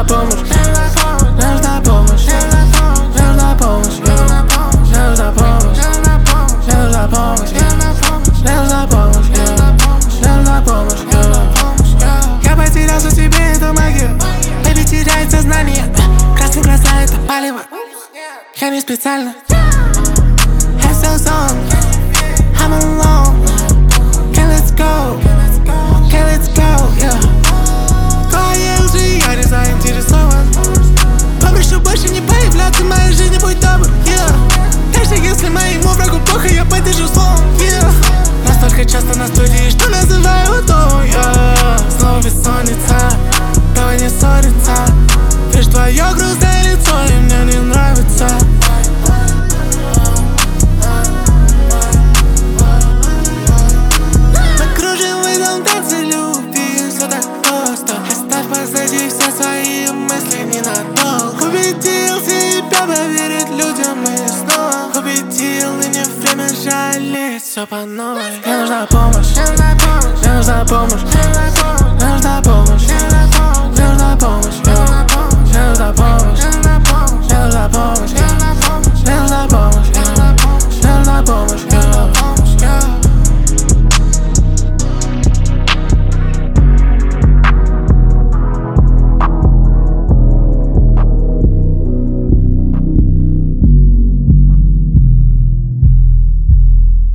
нужна помощь, нужна помощь, нужна помощь, нужна помощь, нужна помощь, нужна помощь, нужна помощь. Я потерялся в тебе, это магия. Baby теряет сознание. Красный глаза, это палево. Я не специально. I'm so song, I'm alone. Okay, let's go. Okay, let's go, yeah. Твоей лжи я не заинтересован. Попрошу больше не появляться в моей жизни, будь добр, yeah. Даже если моему врагу плохо, я поддержу словом, yeah. Настолько часто на студии, что называю то, yeah. Снова бессонница, давай не ссориться. Видишь твое грустное лицо, и мне не нравится. Мы кружим в этом танце любви, все так просто. Оставь позади все свои мысли ненадолго. Убедил себя поверить людям и снова убедил, и не время жалеть, все по новому.